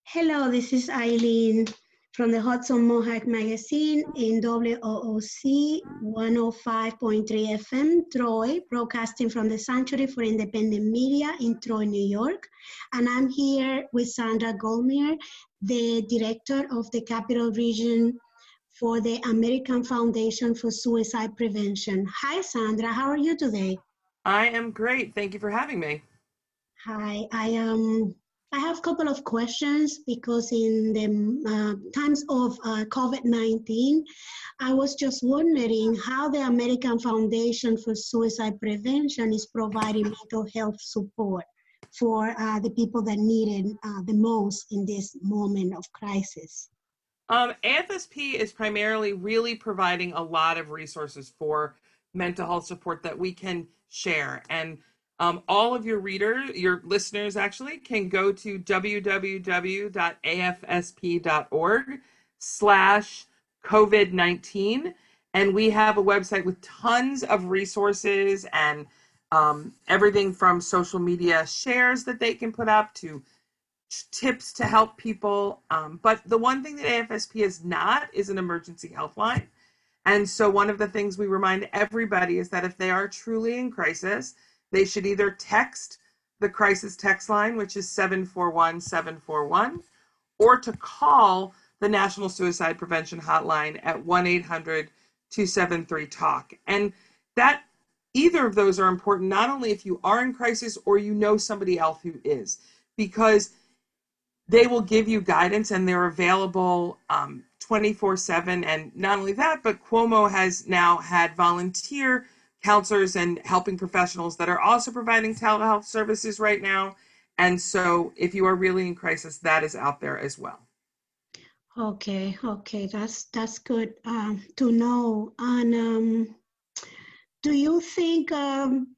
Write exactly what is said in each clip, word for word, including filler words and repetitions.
Hello, this is Eileen from the Hudson Mohawk Magazine in W O O C one oh five point three F M, Troy, broadcasting from the Sanctuary for Independent Media in Troy, New York. And I'm here with Sandra Goldmere, the director of the Capital Region for the American Foundation for Suicide Prevention. Hi, Sandra. How are you today? I am great. Thank you for having me. Hi, I um I have a couple of questions because in the uh, times of uh, COVID nineteen, I was just wondering how the American Foundation for Suicide Prevention is providing mental health support for uh, the people that need it uh, the most in this moment of crisis. Um, A F S P is primarily really providing a lot of resources for mental health support that we can share. And um, all of your readers, your listeners actually, can go to www.afsp.org slash COVID 19. And we have a website with tons of resources and um, everything from social media shares that they can put up to tips to help people. Um, but the one thing that A F S P is not is an emergency health line. And so one of the things we remind everybody is that if they are truly in crisis, they should either text the crisis text line, which is seven four one, seven four one, or to call the National Suicide Prevention Hotline at one eight hundred, two seven three, talk. And that either of those are important, not only if you are in crisis or you know somebody else who is, because they will give you guidance and they're available um, twenty-four seven. And not only that, but Cuomo has now had volunteer counselors and helping professionals that are also providing telehealth services right now. And so if you are really in crisis, that is out there as well. Okay, okay, that's that's good um, to know. And um, do you think um,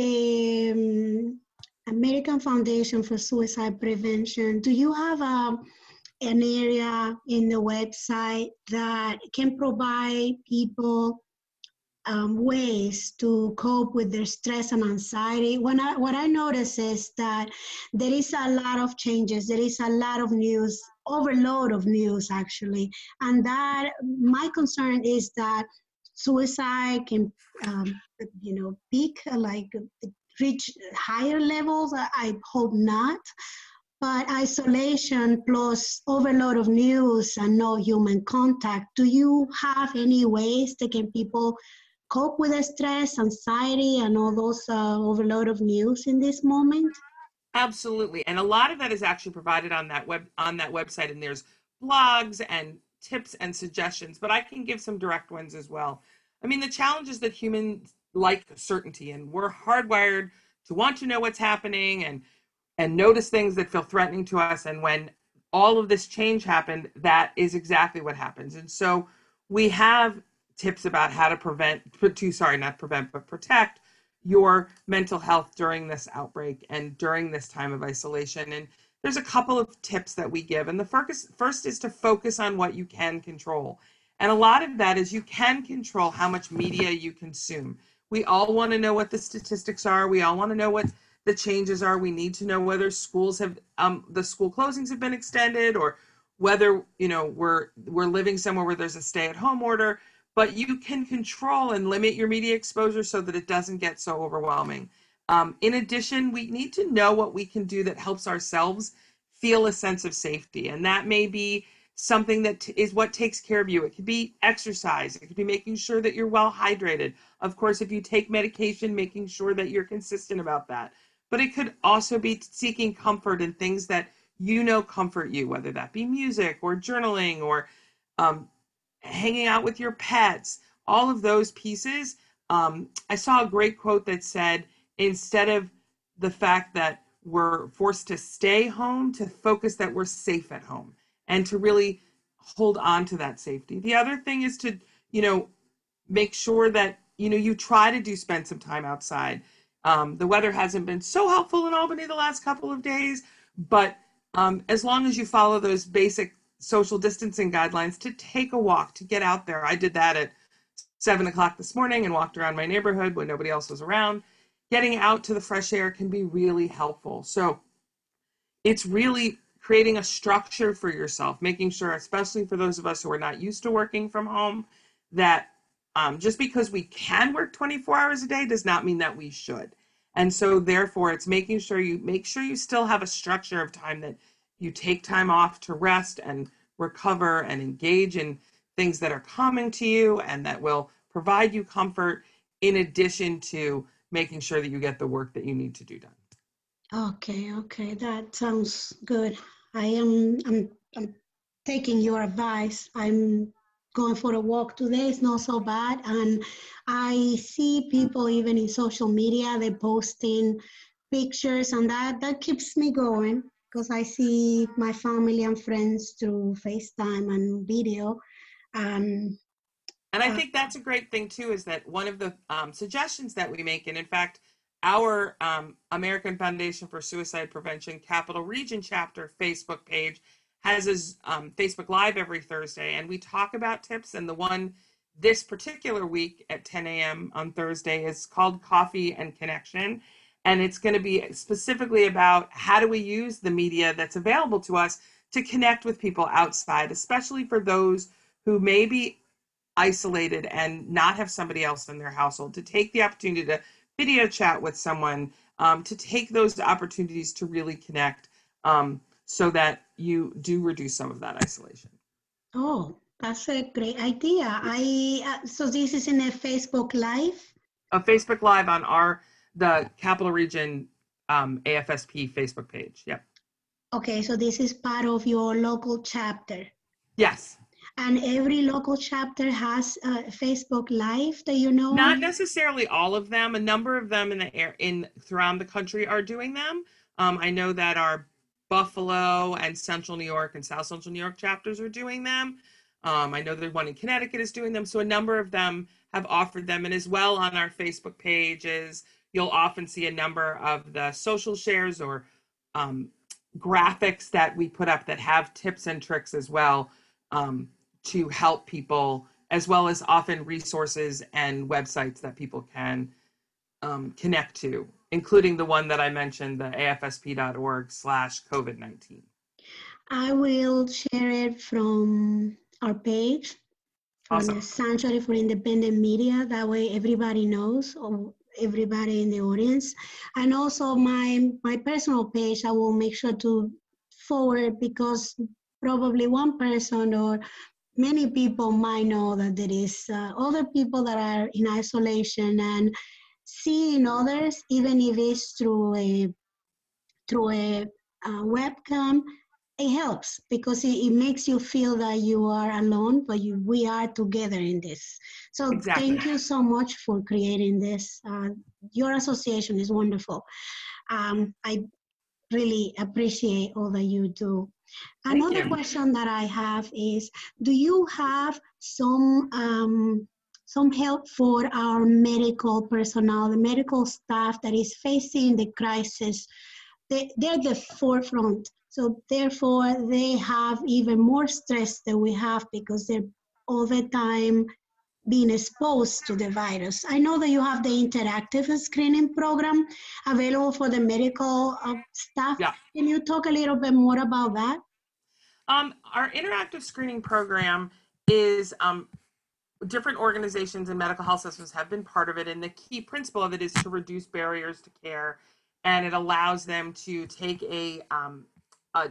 the um, American Foundation for Suicide Prevention, do you have a, an area in the website that can provide people um, ways to cope with their stress and anxiety? When I, what I notice is that there is a lot of changes, there is a lot of news, overload of news actually, and that my concern is that suicide can, um, you know, peak, uh, like uh, reach higher levels. I, I hope not. But isolation plus overload of news and no human contact, do you have any ways that can people cope with the stress, anxiety, and all those uh, overload of news in this moment? Absolutely. And a lot of that is actually provided on that web on that website. And there's blogs and tips and suggestions, but I can give some direct ones as well. I mean, the challenge is that humans like certainty and we're hardwired to want to know what's happening and and notice things that feel threatening to us. And when all of this change happened, that is exactly what happens. And so we have tips about how to prevent, to sorry, not prevent, but protect your mental health during this outbreak and during this time of isolation. And there's a couple of tips that we give. And the first, first is to focus on what you can control. And a lot of that is you can control how much media you consume. We all want to know what the statistics are. We all want to know what the changes are. We need to know whether schools have um, the school closings have been extended, or whether you know we're we're living somewhere where there's a stay-at-home order. But you can control and limit your media exposure so that it doesn't get so overwhelming. Um, in addition, we need to know what we can do that helps ourselves feel a sense of safety, and that may be something that t- is what takes care of you. It could be exercise. It could be making sure that you're well hydrated. Of course, if you take medication, making sure that you're consistent about that. But it could also be seeking comfort in things that you know comfort you, whether that be music or journaling or um, hanging out with your pets, all of those pieces. Um, I saw a great quote that said, instead of the fact that we're forced to stay home, to focus that we're safe at home and to really hold on to that safety. The other thing is to, you know, make sure that, you know, you try to do spend some time outside. Um, the weather hasn't been so helpful in Albany the last couple of days, but um, as long as you follow those basic social distancing guidelines, to take a walk, to get out there. I did that at seven o'clock this morning and walked around my neighborhood when nobody else was around. Getting out to the fresh air can be really helpful. So it's really creating a structure for yourself, making sure, especially for those of us who are not used to working from home, that um, just because we can work twenty-four hours a day does not mean that we should. And so therefore it's making sure you make sure you still have a structure of time, that you take time off to rest and recover and engage in things that are common to you and that will provide you comfort, in addition to making sure that you get the work that you need to do done. Okay, okay, that sounds good. I am I'm I'm taking your advice. I'm going for a walk today. It's not so bad. And I see people even in social media, they're posting pictures, and that that keeps me going because I see my family and friends through FaceTime and video. And And I uh, think that's a great thing too, is that one of the um, suggestions that we make, and in fact, our um, American Foundation for Suicide Prevention Capital Region chapter Facebook page has a um, Facebook Live every Thursday, and we talk about tips. And the one this particular week at ten a.m. on Thursday is called Coffee and Connection. And it's going to be specifically about how do we use the media that's available to us to connect with people outside, especially for those who may be isolated and not have somebody else in their household, to take the opportunity to video chat with someone, um, to take those opportunities to really connect, um, so that you do reduce some of that isolation. oh, that's a great idea. I uh, so this is in a Facebook Live. A Facebook Live on our the Capital Region um, A F S P Facebook page. Yep. Okay, so this is part of your local chapter. Yes. And every local chapter has a Facebook Live that you know Not of? necessarily all of them. A number of them in the air in throughout the country are doing them. Um, I know that our Buffalo and Central New York and South Central New York chapters are doing them. Um, I know there's one in Connecticut is doing them. So a number of them have offered them. And as well on our Facebook pages, you'll often see a number of the social shares or um, graphics that we put up that have tips and tricks as well, um, to help people, as well as often resources and websites that people can um, connect to, including the one that I mentioned, the A F S P dot org slash COVID nineteen. I will share it from our page, from Awesome. the Sanctuary for Independent Media. That way everybody knows, or everybody in the audience. And also my, my personal page, I will make sure to forward, because probably one person or many people might know that there is uh, other people that are in isolation, and seeing others, even if it's through a through a, uh webcam, it helps because it, it makes you feel that you are alone, but you, we are together in this. So Exactly. thank you so much for creating this. Uh, your association is wonderful. Um, I really appreciate all that you do. Thank Another you. question that I have is, do you have some um, some help for our medical personnel, the medical staff that is facing the crisis? They, they're the forefront, so therefore they have even more stress than we have because they're all the time being exposed to the virus. I know that you have the interactive screening program available for the medical uh, staff. Yeah. Can you talk a little bit more about that? Um, our interactive screening program is um, different organizations and medical health systems have been part of it. And the key principle of it is to reduce barriers to care. And it allows them to take a, um, a,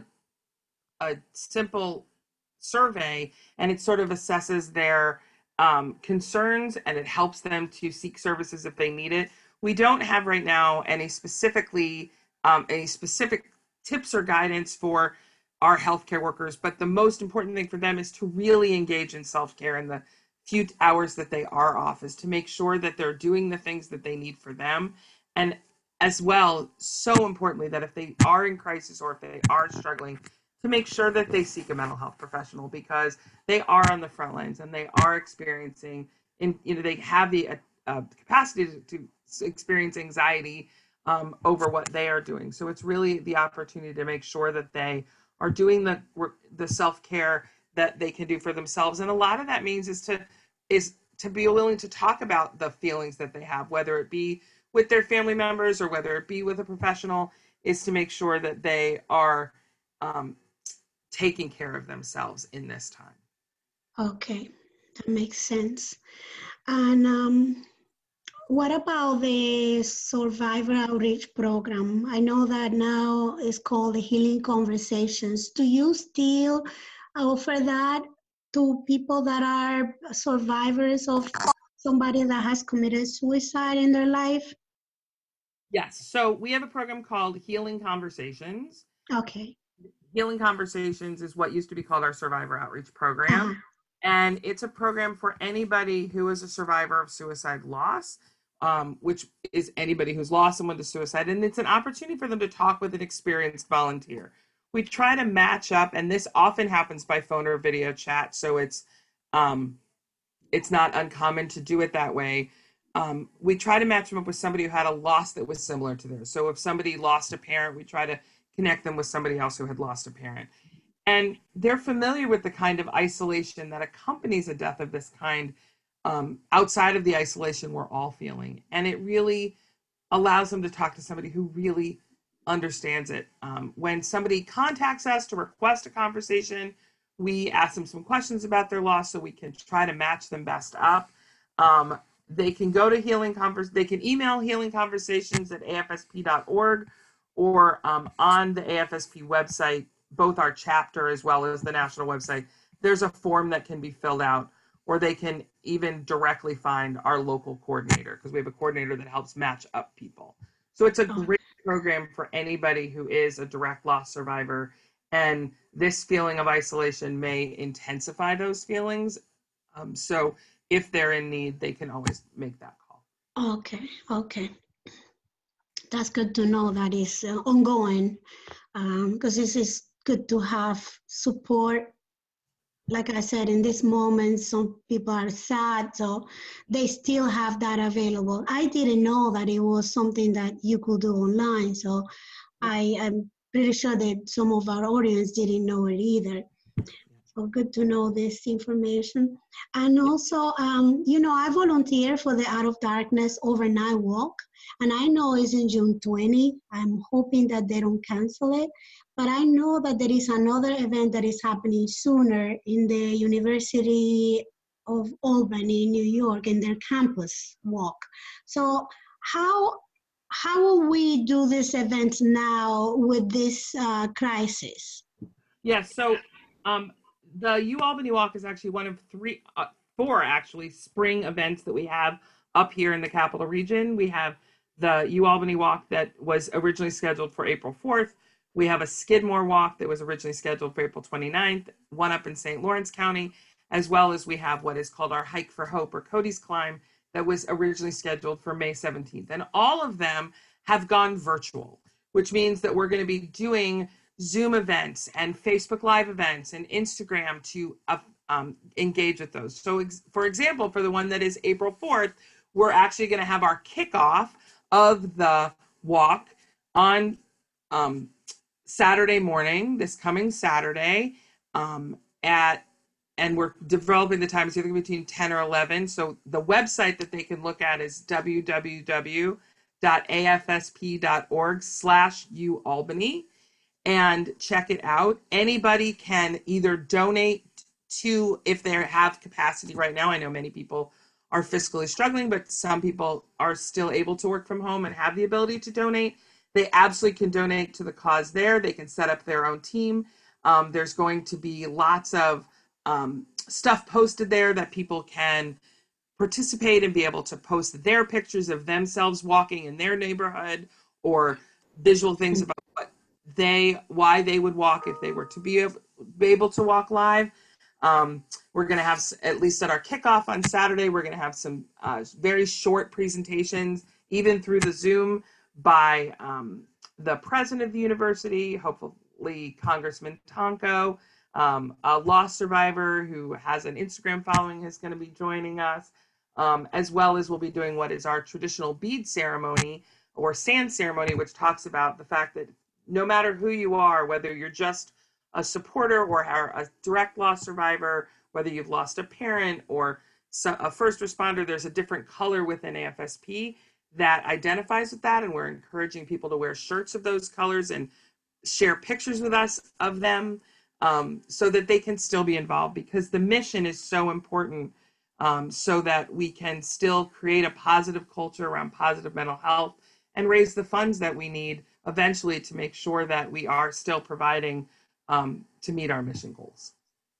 a simple survey, and it sort of assesses their um, concerns, and it helps them to seek services if they need it. We don't have right now any specifically um, any specific tips or guidance for our healthcare workers, but the most important thing for them is to really engage in self-care in the few hours that they are off, is to make sure that they're doing the things that they need for them. And as well, so importantly, that if they are in crisis or if they are struggling, to make sure that they seek a mental health professional, because they are on the front lines and they are experiencing, in, you know, they have the uh, capacity to, to experience anxiety um, over what they are doing. So it's really the opportunity to make sure that they are doing the the self-care that they can do for themselves. And a lot of that means is to is to be willing to talk about the feelings that they have, whether it be with their family members or whether it be with a professional, is to make sure that they are um, taking care of themselves in this time. Okay, that makes sense. And um, what about the Survivor Outreach Program? I know that now it's called the Healing Conversations. Do you still offer that to people that are survivors of somebody that has committed suicide in their life? Yes. So we have a program called Healing Conversations. Okay. Healing Conversations is what used to be called our Survivor Outreach Program. Uh-huh. And it's a program for anybody who is a survivor of suicide loss, um, which is anybody who's lost someone to suicide. And it's an opportunity for them to talk with an experienced volunteer. We try to match up, and this often happens by phone or video chat. So it's um, it's not uncommon to do it that way. Um, we try to match them up with somebody who had a loss that was similar to theirs. So if somebody lost a parent, we try to connect them with somebody else who had lost a parent. And they're familiar with the kind of isolation that accompanies a death of this kind, um, outside of the isolation we're all feeling. And it really allows them to talk to somebody who really understands it. Um, when somebody contacts us to request a conversation, we ask them some questions about their loss so we can try to match them best up. Um, they can go to Healing Convers. They can email Healing Conversations at A F S P dot org, or um, on the A F S P website, both our chapter as well as the national website, there's a form that can be filled out, or they can even directly find our local coordinator, because we have a coordinator that helps match up people. So it's a great program for anybody who is a direct loss survivor. And this feeling of isolation may intensify those feelings. Um, so if they're in need, they can always make that call. Okay, okay. That's good to know that is uh, ongoing, because um, this is good to have support. Like I said, in this moment, some people are sad, so they still have that available. I didn't know that it was something that you could do online, so I am pretty sure that some of our audience didn't know it either. So good to know this information. And also, um, you know, I volunteer for the Out of Darkness overnight walk, and I know it's in June twentieth. I'm hoping that they don't cancel it, but I know that there is another event that is happening sooner in the University of Albany, New York, in their campus walk. So how how will we do this event now with this uh, crisis? Yes. So um, the U Albany Walk is actually one of three, uh, four actually spring events that we have up here in the Capital Region. We have the U Albany Walk that was originally scheduled for April fourth. We have a Skidmore Walk that was originally scheduled for April twenty-ninth, one up in Saint Lawrence County, as well as we have what is called our Hike for Hope, or Cody's Climb, that was originally scheduled for May seventeenth. And all of them have gone virtual, which means that we're going to be doing Zoom events and Facebook Live events and Instagram to uh, um, engage with those. So, ex- for example, for the one that is April fourth, we're actually going to have our kickoff of the walk on um, Saturday morning, this coming Saturday, um, at and we're developing the times either between ten or eleven. So the website that they can look at is w w w dot a f s p dot org slash u albany, and check it out. Anybody can either donate to, if they have capacity right now. I know many people are fiscally struggling, but some people are still able to work from home and have the ability to donate. They absolutely can donate to the cause there. They can set up their own team. Um, there's going to be lots of um, stuff posted there that people can participate and be able to post their pictures of themselves walking in their neighborhood, or visual things about what they, why they would walk if they were to be able, be able to walk live. Um, we're going to have, at least at our kickoff on Saturday, we're going to have some uh, very short presentations, even through the Zoom, by um, the president of the university, hopefully Congressman Tonko. Um, a loss survivor who has an Instagram following is going to be joining us, um, as well as we'll be doing what is our traditional bead ceremony, or sand ceremony, which talks about the fact that no matter who you are, whether you're just a supporter or a direct loss survivor, whether you've lost a parent or a first responder, there's a different color within A F S P that identifies with that, and we're encouraging people to wear shirts of those colors and share pictures with us of them, um, so that they can still be involved, because the mission is so important, um, so that we can still create a positive culture around positive mental health and raise the funds that we need eventually to make sure that we are still providing, um, to meet our mission goals.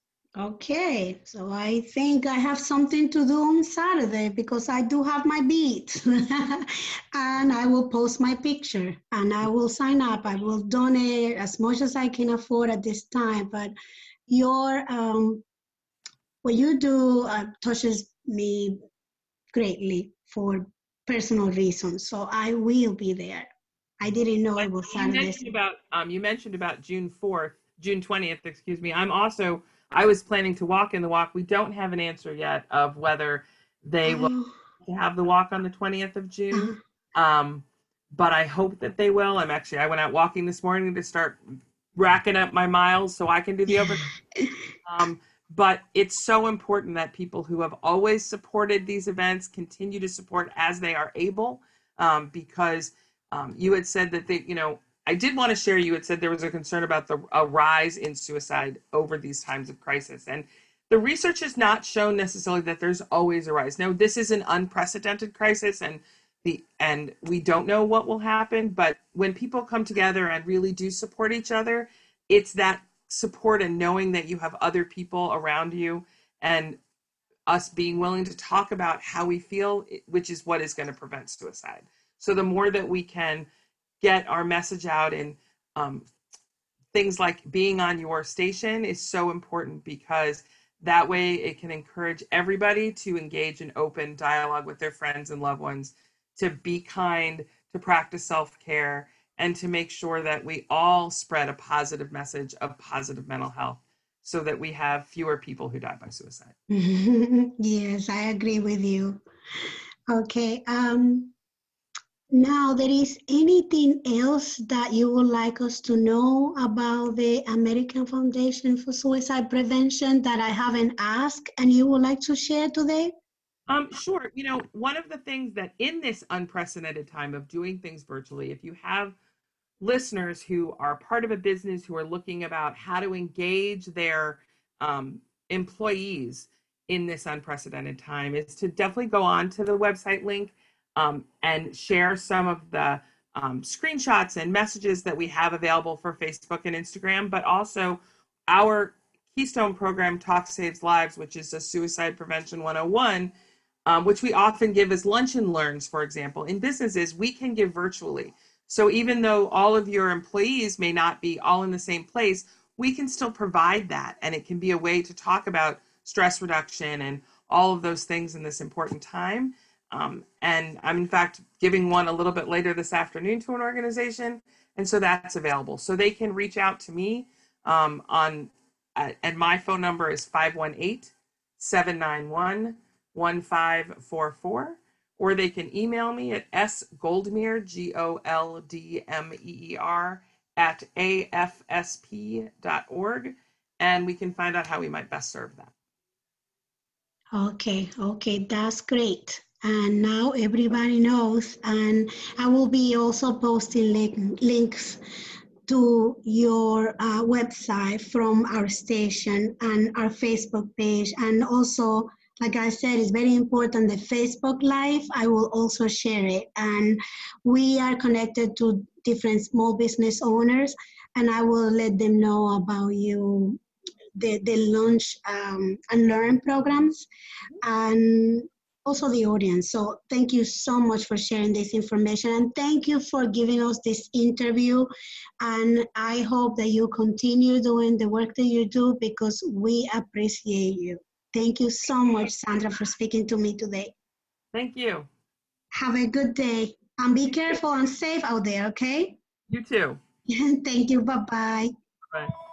Okay, so I think I have something to do on Saturday because I do have my beat and I will post my picture and I will sign up. I will donate as much as I can afford at this time, but your, um, what you do uh, touches me greatly for personal reasons. So I will be there. I didn't know it was You Saturday. mentioned about um, you mentioned about June fourth, June twentieth, excuse me. I'm also I was planning to walk in the walk. We don't have an answer yet of whether they will Oh, have the walk on the twentieth of June. uh, Um, but I hope that they will. I'm actually I went out walking this morning to start racking up my miles so I can do the open. Um, but it's so important that people who have always supported these events continue to support as they are able, um, because um, you had said that they, you know, I did want to share, you had said there was a concern about the a rise in suicide over these times of crisis. And the research has not shown necessarily that there's always a rise. Now, this is an unprecedented crisis, and the and we don't know what will happen, but when people come together and really do support each other, it's that support and knowing that you have other people around you, and us being willing to talk about how we feel, which is what is going to prevent suicide. So the more that we can get our message out, and um, things like being on your station is so important, because that way it can encourage everybody to engage in open dialogue with their friends and loved ones, to be kind, to practice self-care, and to make sure that we all spread a positive message of positive mental health, so that we have fewer people who die by suicide. yes, I agree with you. Okay. Um, now, there is anything else that you would like us to know about the American Foundation for Suicide Prevention that I haven't asked and you would like to share today? Um, sure. You know, one of the things that in this unprecedented time of doing things virtually, if you have listeners who are part of a business who are looking about how to engage their um, employees in this unprecedented time, is to definitely go on to the website link, um, and share some of the um, screenshots and messages that we have available for Facebook and Instagram, but also our Keystone program, Talk Saves Lives, which is a suicide prevention one oh one, um, which we often give as lunch and learns, for example. In businesses, we can give virtually. So even though all of your employees may not be all in the same place, we can still provide that. And it can be a way to talk about stress reduction and all of those things in this important time. Um, and I'm, in fact, giving one a little bit later this afternoon to an organization. And so that's available. So they can reach out to me um, on, uh, and my phone number is five one eight, seven nine one, one five four four. Or they can email me at sgoldmeer, G O L D M E E R, at A F S P dot org, and we can find out how we might best serve them. Okay, okay, that's great. And now everybody knows, and I will be also posting link, links to your uh, website from our station and our Facebook page. And also, like I said, it's very important, the Facebook Live, I will also share it. And we are connected to different small business owners, and I will let them know about you, the, the launch um, and learn programs, and also the audience. So thank you so much for sharing this information, and thank you for giving us this interview. And I hope that you continue doing the work that you do, because we appreciate you. Thank you so much, Sandra, for speaking to me today. Thank you. Have a good day, and be careful and safe out there, okay? You too. Thank you. Bye-bye. Bye.